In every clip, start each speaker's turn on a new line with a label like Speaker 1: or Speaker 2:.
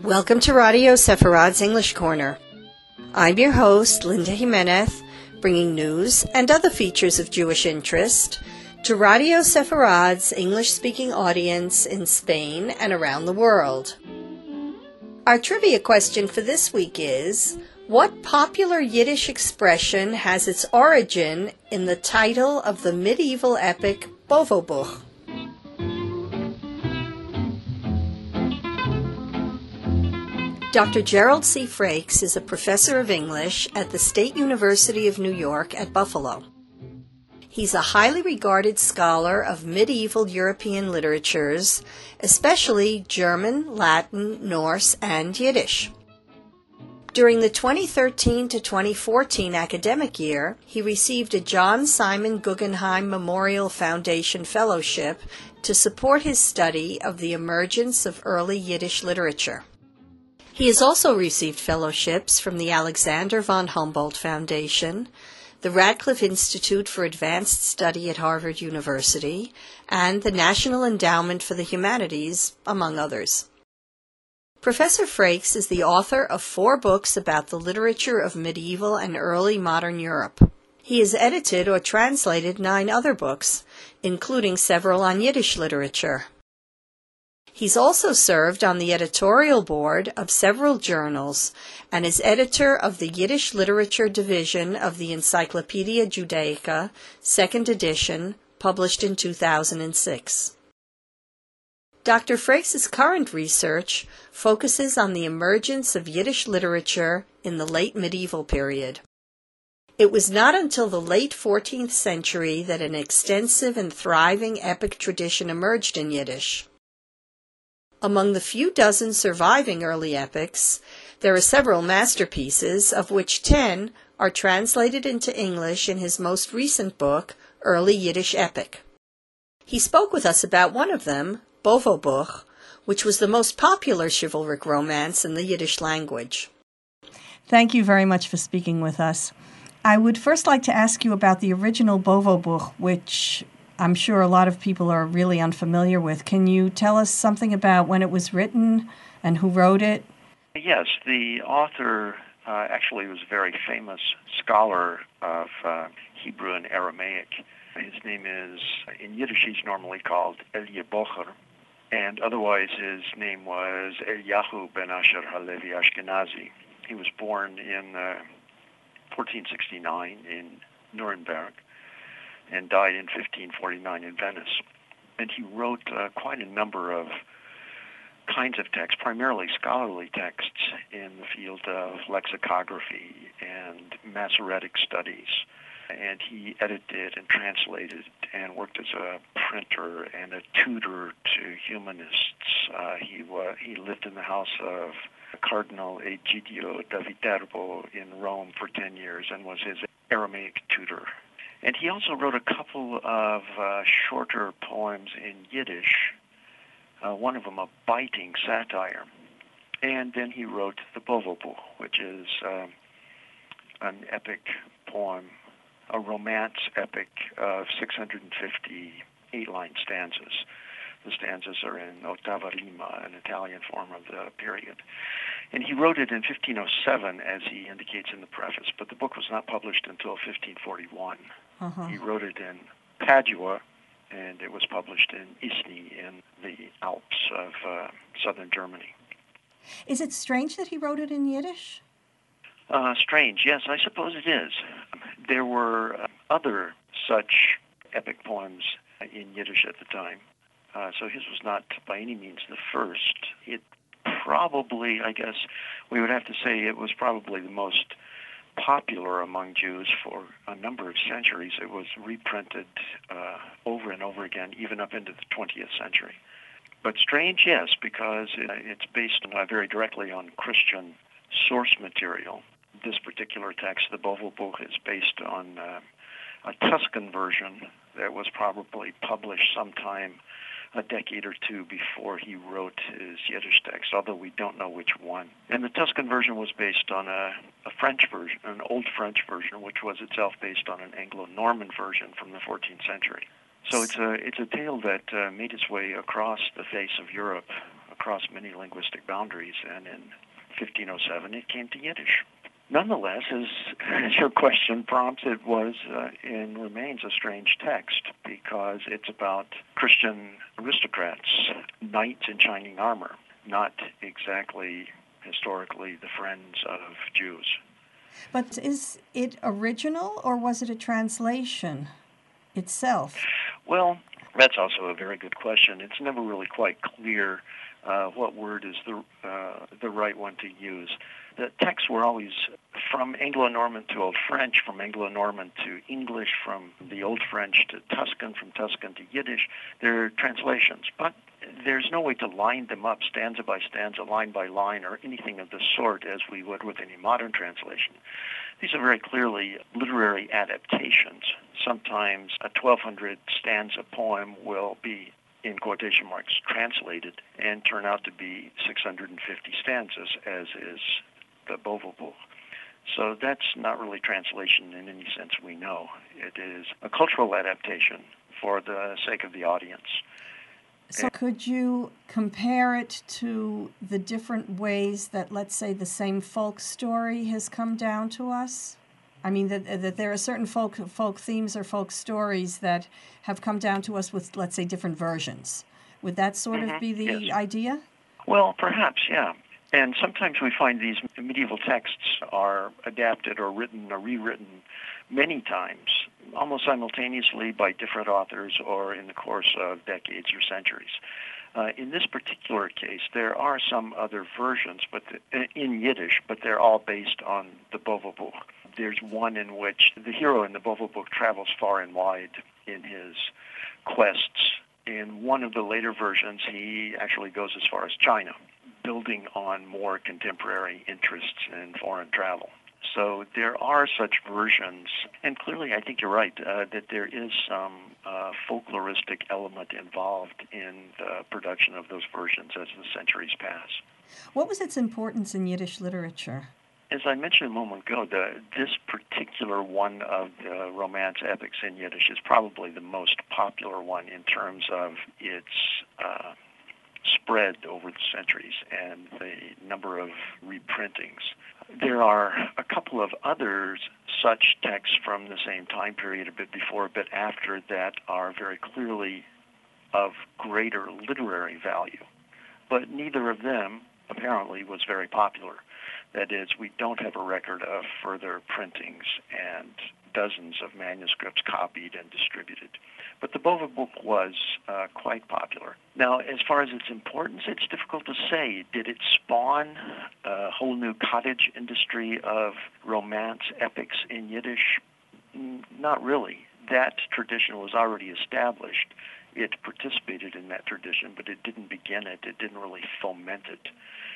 Speaker 1: Welcome to Radio Sepharad's English Corner. I'm your host, Linda Jimenez, bringing news and other features of Jewish interest to Radio Sepharad's English-speaking audience in Spain and around the world. Our trivia question for this week is, what popular Yiddish expression has its origin in the title of the medieval epic Bovo Buch? Dr. Gerald C. Frakes is a professor of English at the State University of New York at Buffalo. He's a highly regarded scholar of medieval European literatures, especially German, Latin, Norse, and Yiddish. During the 2013 to 2014 academic year, he received a John Simon Guggenheim Memorial Foundation Fellowship to support his study of the emergence of early Yiddish literature. He has also received fellowships from the Alexander von Humboldt Foundation, the Radcliffe Institute for Advanced Study at Harvard University, and the National Endowment for the Humanities, among others. Professor Frakes is the author of 4 books about the literature of medieval and early modern Europe. He has edited or translated 9 other books, including several on Yiddish literature. He's also served on the editorial board of several journals and is editor of the Yiddish Literature Division of the Encyclopedia Judaica, 2nd edition, published in 2006. Dr. Frakes' current research focuses on the emergence of Yiddish literature in the late medieval period. It was not until the late 14th century that an extensive and thriving epic tradition emerged in Yiddish. Among the few dozen surviving early epics, there are several masterpieces, of which 10 are translated into English in his most recent book, Early Yiddish Epic. He spoke with us about one of them, Bovo Buch, which was the most popular chivalric romance in the Yiddish language.
Speaker 2: Thank you very much for speaking with us. I would first like to ask you about the original Bovo Buch, which I'm sure a lot of people are really unfamiliar with. Can you tell us something about when it was written and who wrote it?
Speaker 3: Yes, the author actually was a very famous scholar of Hebrew and Aramaic. His name is, in Yiddish, he's normally called Elie Bocher, and otherwise his name was Eliyahu ben Asher Halevi Ashkenazi. He was born in 1469 in Nuremberg and died in 1549 in Venice. And he wrote quite a number of kinds of texts, primarily scholarly texts in the field of lexicography and Masoretic studies. And he edited and translated and worked as a printer and a tutor to humanists. He lived in the house of Cardinal Egidio da Viterbo in Rome for 10 years and was his Aramaic tutor. And he also wrote a couple of shorter poems in Yiddish, one of them a biting satire. And then he wrote the Bovo Buch, which is an epic poem, a romance epic of 650 8-line stanzas. The stanzas are in ottava rima, an Italian form of the period. And he wrote it in 1507, as he indicates in the preface, but the book was not published until 1541. He wrote it in Padua, and it was published in Isny in the Alps of southern Germany.
Speaker 2: Is it strange that he wrote it in Yiddish?
Speaker 3: Strange, yes, I suppose it is. There were other such epic poems in Yiddish at the time. So his was not by any means the first. It probably, I guess, we would have to say it was probably the most popular among Jews for a number of centuries. It was reprinted over and over again, even up into the 20th century. But strange, yes, because it's based very directly on Christian source material. This particular text, the Bovo Buch, is based on a Tuscan version that was probably published sometime a decade or two before he wrote his Yiddish text, although we don't know which one. And the Tuscan version was based on a French version, an Old French version, which was itself based on an Anglo-Norman version from the 14th century. So it's a tale that made its way across the face of Europe across many linguistic boundaries, and in 1507 it came to Yiddish. Nonetheless, as your question prompts, it was and remains a strange text because it's about Christian aristocrats, knights in shining armor, not exactly historically the friends of Jews.
Speaker 2: But is it original or was it a translation itself?
Speaker 3: Well, that's also a very good question. It's never really quite clear what word is the right one to use. The texts were always from Anglo-Norman to Old French, from Anglo-Norman to English, from the Old French to Tuscan, from Tuscan to Yiddish. They're translations, but there's no way to line them up stanza by stanza, line by line, or anything of the sort as we would with any modern translation. These are very clearly literary adaptations. Sometimes a 1,200 stanza poem will be, in quotation marks, translated and turn out to be 650 stanzas, as is the Beauvau Buch. So that's not really translation in any sense we know. It is a cultural adaptation for the sake of the audience.
Speaker 2: So could you compare it to the different ways that, let's say, the same folk story has come down to us? I mean, that there are certain folk themes or folk stories that have come down to us with, let's say, different versions. Would that sort of be the idea?
Speaker 3: Well, perhaps, yeah. And sometimes we find these medieval texts are adapted or written or rewritten many times, almost simultaneously by different authors or in the course of decades or centuries. In this particular case, there are some other versions but in Yiddish, but they're all based on the Beauvau Buch. There's one in which the hero in the Beauvau Buch travels far and wide in his quests. In one of the later versions, he actually goes as far as China, building on more contemporary interests in foreign travel. So there are such versions, and clearly I think you're right, that there is some folkloristic element involved in the production of those versions as the centuries pass.
Speaker 2: What was its importance in Yiddish literature?
Speaker 3: As I mentioned a moment ago, this particular one of the Romance epics in Yiddish is probably the most popular one in terms of its spread over the centuries and the number of reprintings. There are a couple of others such texts from the same time period, a bit before, a bit after, that are very clearly of greater literary value. But neither of them, apparently, was very popular. That is, we don't have a record of further printings and dozens of manuscripts copied and distributed. But the Beauvau Buch was quite popular. Now, as far as its importance, it's difficult to say. Did it spawn a whole new cottage industry of romance epics in Yiddish? Not really. That tradition was already established. It participated in that tradition, but it didn't begin it. It didn't really foment it.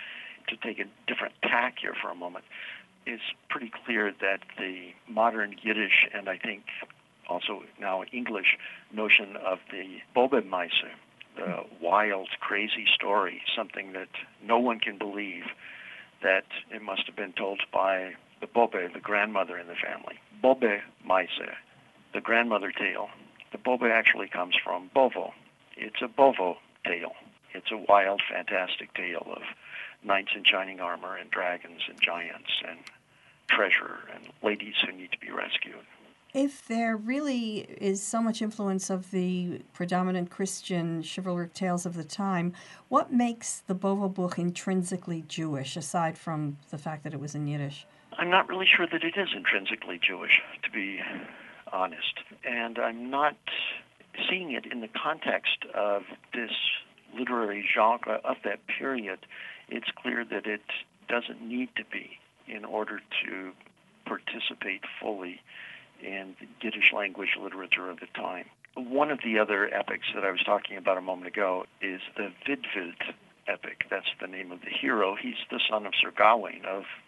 Speaker 3: To take a different tack here for a moment, it's pretty clear that the modern Yiddish and I think also now English notion of the Bobbemeise, the wild, crazy story, something that no one can believe, that it must have been told by the Bobbe, the grandmother in the family. Bobbemeise, the grandmother tale. The Bobbe actually comes from Bovo. It's a Bovo tale. It's a wild, fantastic tale of knights in shining armor and dragons and giants and treasure and ladies who need to be rescued.
Speaker 2: If there really is so much influence of the predominant Christian chivalric tales of the time, what makes the Beauvau Buch intrinsically Jewish, aside from the fact that it was in Yiddish?
Speaker 3: I'm not really sure that it is intrinsically Jewish, to be honest. And I'm not seeing it in the context of this literary genre of that period. It's clear that it doesn't need to be in order to participate fully in the Yiddish language literature of the time. One of the other epics that I was talking about a moment ago is the Widwild epic. That's the name of the hero. He's the son of Sir Gawain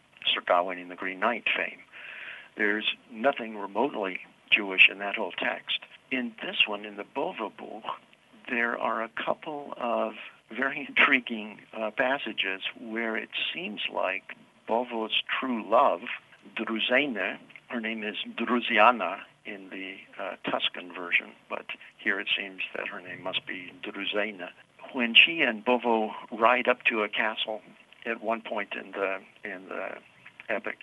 Speaker 3: in the Green Knight fame. There's nothing remotely Jewish in that whole text. In this one, in the Beauvau Buch, there are a couple of very intriguing passages where it seems like Beauvau's true love, Druzane, her name is Druziana in the Tuscan version, but here it seems that her name must be Druzane. when she and Bovo ride up to a castle at one point in the epic,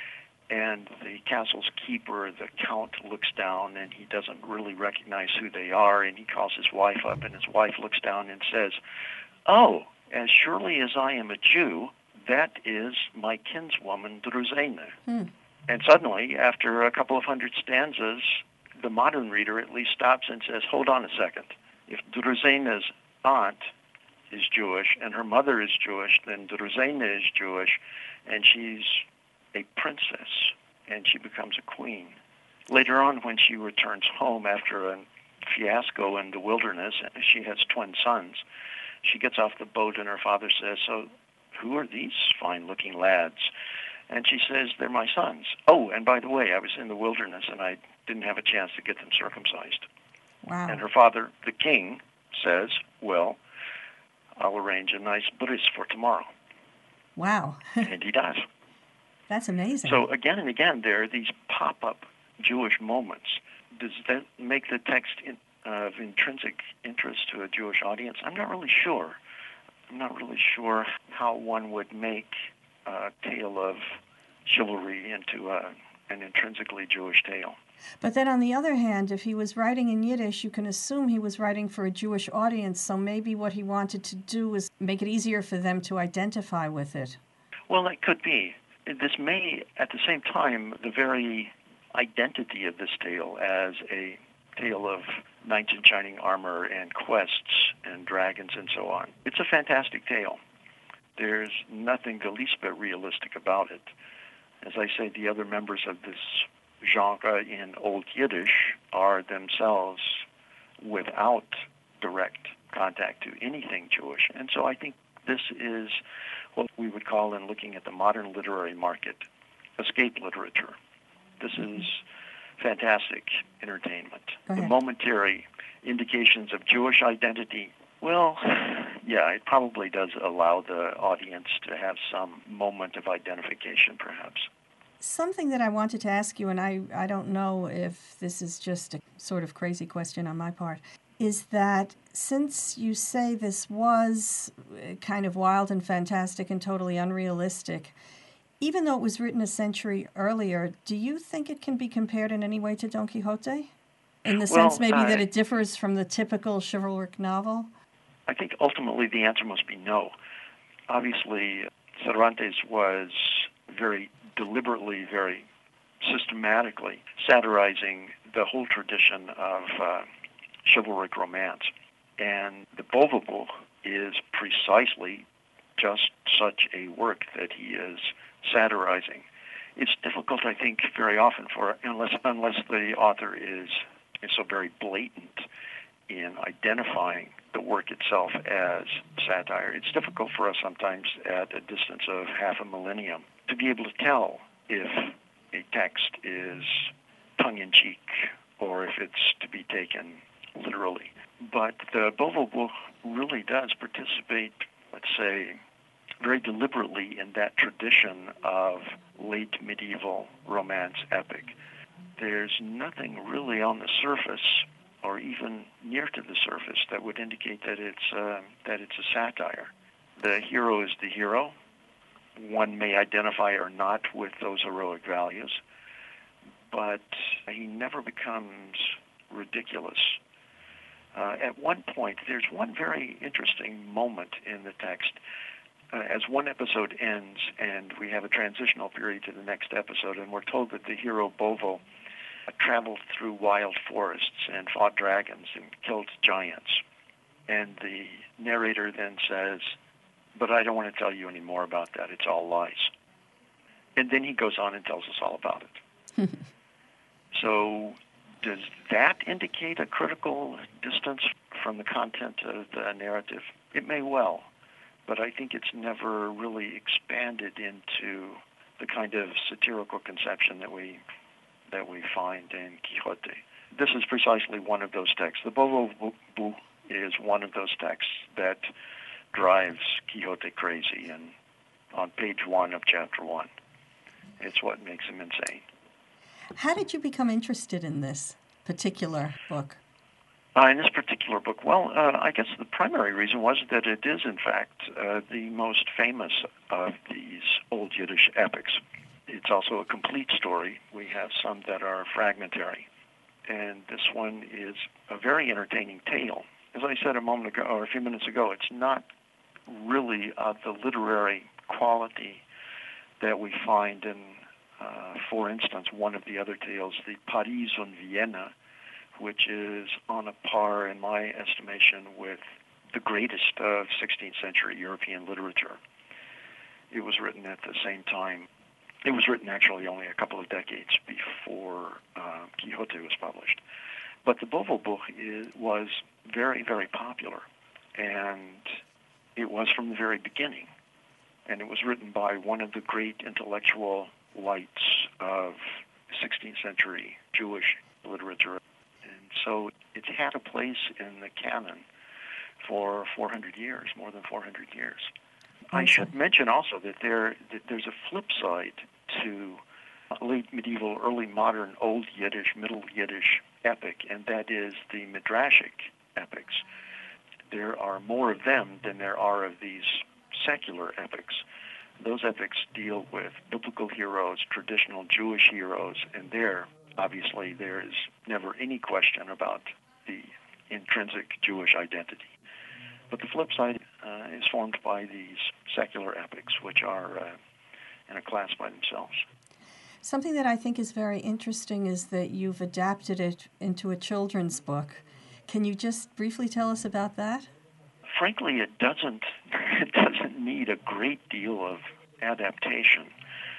Speaker 3: and the castle's keeper, the count, looks down and he doesn't really recognize who they are, and he calls his wife up, and his wife looks down and says, "Oh, as surely as I am a Jew, that is my kinswoman Druzena." And suddenly, after a couple of hundred stanzas, the modern reader at least stops and says, "Hold on a second. If Druzena's aunt is Jewish and her mother is Jewish, then Druzena is Jewish, and she's a princess, and she becomes a queen." Later on, when she returns home after a fiasco in the wilderness, she has twin sons. She gets off the boat, and her father says, "So who are these fine-looking lads?" And she says, "They're my sons. Oh, and by the way, I was in the wilderness, and I didn't have a chance to get them circumcised."
Speaker 2: Wow.
Speaker 3: And her father, the king, says, "Well, I'll arrange a nice bris for tomorrow."
Speaker 2: Wow.
Speaker 3: And he does.
Speaker 2: That's amazing.
Speaker 3: So again and again, there are these pop-up Jewish moments. Does that make the text of intrinsic interest to a Jewish audience? I'm not really sure. I'm not really sure how one would make a tale of chivalry into an intrinsically Jewish tale.
Speaker 2: But then on the other hand, if he was writing in Yiddish, you can assume he was writing for a Jewish audience, so maybe what he wanted to do was make it easier for them to identify with it.
Speaker 3: Well, that could be. This may, at the same time, the very identity of this tale as a tale of knights in shining armor and quests and dragons and so on. It's a fantastic tale. There's nothing the least bit realistic about it. As I say, the other members of this genre in Old Yiddish are themselves without direct contact to anything Jewish. And so I think this is what we would call, in looking at the modern literary market, escape literature. This is fantastic entertainment. The momentary indications of Jewish identity, well, yeah, it probably does allow the audience to have some moment of identification, perhaps.
Speaker 2: Something that I wanted to ask you, and I don't know if this is just a sort of crazy question on my part, is that since you say this was kind of wild and fantastic and totally unrealistic, even though it was written a century earlier, do you think it can be compared in any way to Don Quixote? In the sense maybe that it differs from the typical chivalric novel?
Speaker 3: I think ultimately the answer must be no. Obviously, Cervantes was very deliberately, very systematically satirizing the whole tradition of chivalric romance. And the Bovo is precisely just such a work that he is satirizing. It's difficult, I think, very often unless the author is so very blatant in identifying the work itself as satire. It's difficult for us sometimes at a distance of half a millennium to be able to tell if a text is tongue-in-cheek or if it's to be taken literally. But the Bovo book really does participate, let's say, very deliberately in that tradition of late medieval romance epic. There's nothing really on the surface, or even near to the surface, that would indicate that it's a satire. The hero is the hero. One may identify or not with those heroic values, but he never becomes ridiculous. At one point, there's one very interesting moment in the text. As one episode ends and we have a transitional period to the next episode, and we're told that the hero Bovo traveled through wild forests and fought dragons and killed giants. And the narrator then says, "But I don't want to tell you any more about that. It's all lies." And then he goes on and tells us all about it. So does that indicate a critical distance from the content of the narrative? It may well, but I think it's never really expanded into the kind of satirical conception that we find in Quixote. This is precisely one of those texts. The Bovo Book is one of those texts that drives Quixote crazy, and on page 1 of chapter 1. It's what makes him insane.
Speaker 2: How did you become interested in this particular book?
Speaker 3: In this particular book, well, I guess the primary reason was that it is, in fact, the most famous of these Old Yiddish epics. It's also a complete story. We have some that are fragmentary. And this one is a very entertaining tale. As I said a moment ago, or a few minutes ago, it's not really of the literary quality that we find in, for instance, one of the other tales, the Paris und Vienna, which is on a par, in my estimation, with the greatest of 16th century European literature. It was written at the same time. It was written actually only a couple of decades before Quixote was published. But the Bovo-Buch was very, very popular, and it was from the very beginning. And it was written by one of the great intellectual lights of 16th century Jewish literature. And so it's had a place in the canon for 400 years, more than 400 years. I should mention also that there's a flip side to late medieval, early modern, Old Yiddish, Middle Yiddish epic, and that is the Midrashic epics. There are more of them than there are of these secular epics. Those epics deal with biblical heroes, traditional Jewish heroes, and obviously, there is never any question about the intrinsic Jewish identity. But the flip side is formed by these secular epics, which are in a class by themselves.
Speaker 2: Something that I think is very interesting is that you've adapted it into a children's book. Can you just briefly tell us about that?
Speaker 3: Frankly, it doesn't need a great deal of adaptation,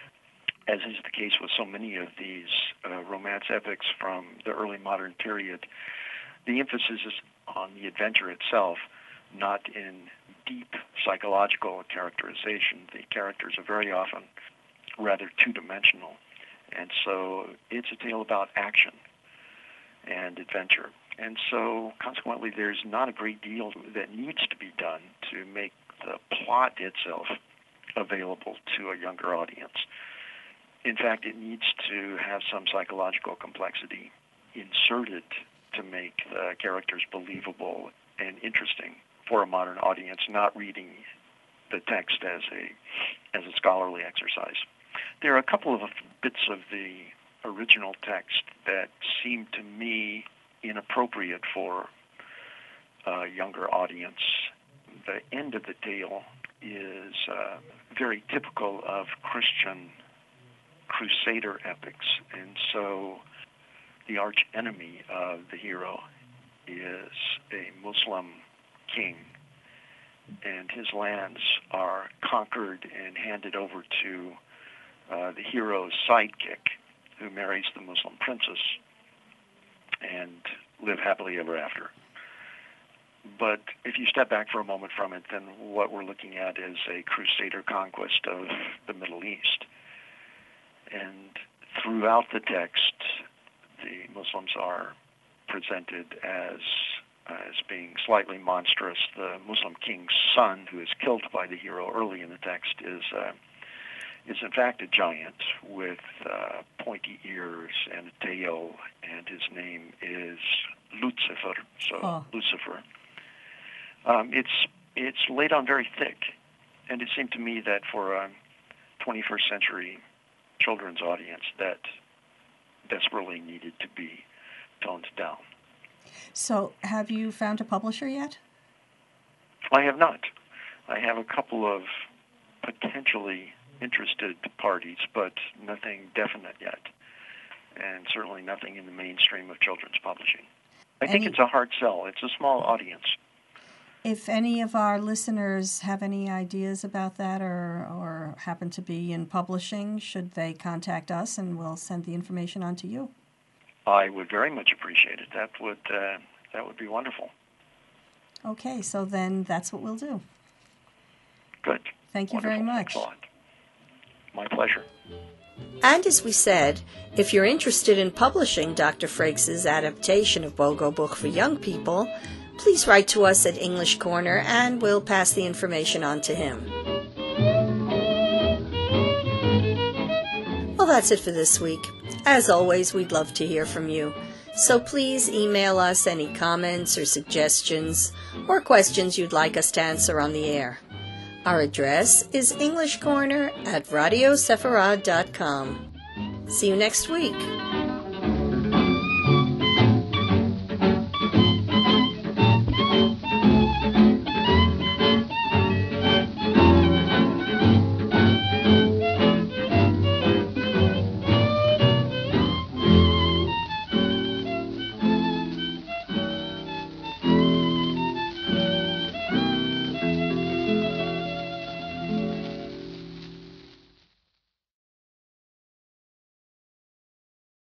Speaker 3: as is the case with so many of these romance epics from the early modern period. The emphasis is on the adventure itself, not in deep psychological characterization. The characters are very often rather two-dimensional, and so it's a tale about action and adventure. And so, consequently, there's not a great deal that needs to be done to make the plot itself available to a younger audience. In fact, it needs to have some psychological complexity inserted to make the characters believable and interesting for a modern audience, not reading the text as a scholarly exercise. There are a couple of bits of the original text that seem to me inappropriate for a younger audience. The end of the tale is very typical of Christian Crusader epics, and so the arch enemy of the hero is a Muslim king, and his lands are conquered and handed over to the hero's sidekick, who marries the Muslim princess and live happily ever after. But if you step back for a moment from it, then what we're looking at is a Crusader conquest of the Middle East. And throughout the text, the Muslims are presented as being slightly monstrous. The Muslim king's son, who is killed by the hero early in the text, is in fact a giant with pointy ears and a tail, and his name is Lucifer. Lucifer. It's laid on very thick, and it seemed to me that for a 21st century children's audience, that desperately needed to be toned down.
Speaker 2: So, have you found a publisher yet?
Speaker 3: I have not. I have a couple of potentially interested parties, but nothing definite yet, and certainly nothing in the mainstream of children's publishing. I think it's a hard sell. It's a small audience.
Speaker 2: If any of our listeners have any ideas about that or happen to be in publishing, should they contact us and we'll send the information on to you?
Speaker 3: I would very much appreciate it. That would be wonderful.
Speaker 2: Okay, so then that's what we'll do.
Speaker 3: Good.
Speaker 2: Thank you very much.
Speaker 3: Excellent. My pleasure.
Speaker 1: And as we said, if you're interested in publishing Dr. Frakes' adaptation of Bogo-Buch for young people, please write to us at English Corner and we'll pass the information on to him. Well, that's it for this week. As always, we'd love to hear from you. So please email us any comments or suggestions or questions you'd like us to answer on the air. Our address is englishcorner@radiosefarad.com. See you next week.